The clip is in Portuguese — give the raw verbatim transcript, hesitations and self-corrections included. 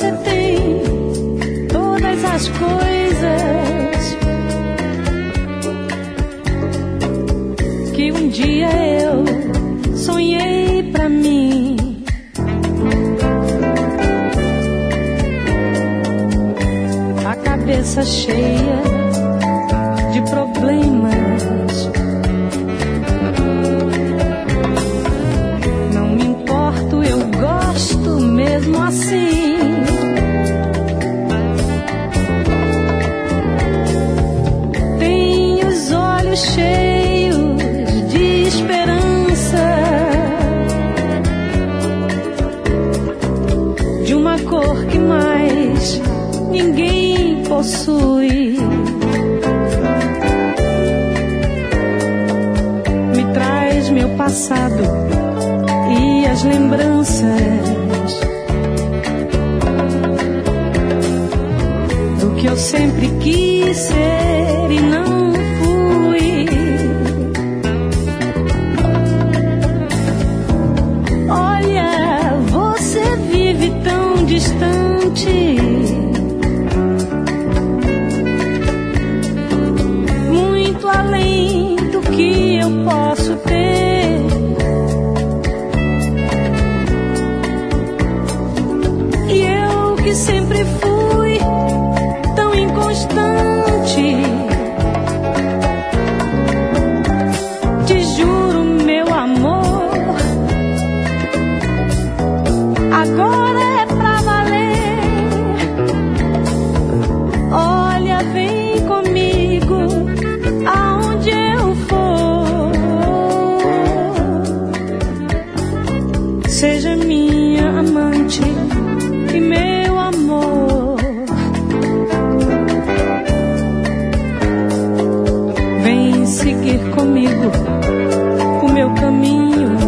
você tem todas as coisas que um dia eu sonhei pra mim. A cabeça cheia de problemas, não me importo, eu gosto mesmo assim. Tenho os olhos cheios de esperança, de uma cor que mais ninguém possui. Me traz meu passado e as lembranças do que eu sempre quis ser e não fui. Olha, você vive tão distante, muito além do que eu posso ter. E eu que sempre fui tão inconstante, te juro, meu amor, agora é pra valer. Olha, vem comigo aonde eu for. Seja minha amante e meu amor. Vem seguir comigo o meu caminho.